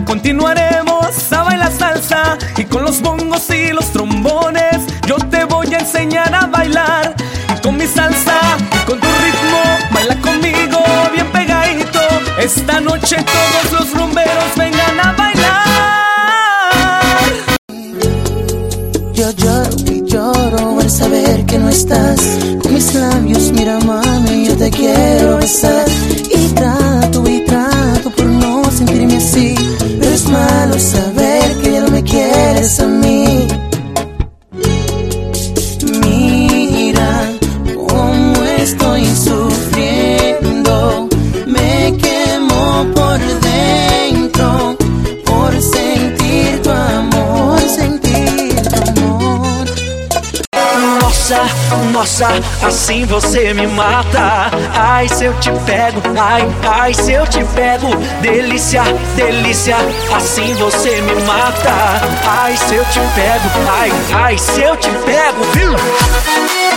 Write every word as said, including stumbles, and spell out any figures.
Continuaremos a bailar salsa y con los bongos y los trombones yo te voy a enseñar a bailar. Y con mi salsa y con tu ritmo, baila conmigo bien pegadito. Esta noche todos los rumberos vengan a bailar. Yo lloro y lloro al saber que no estás. Con mis labios, mira mami, yo te quiero besar. Y trato y trato por no sentirme así, pero es malo saber que ya no me quieres a mí. Mira cómo estoy sufriendo, me quemo por dentro por sentir tu amor, sentir tu amor. Nossa, nossa, assim você me mata. Ai, se eu te pego, ai, ai, se eu te pego. Delícia, delícia, assim você me mata. Ai, se eu te pego, ai, ai, se eu te pego, viu?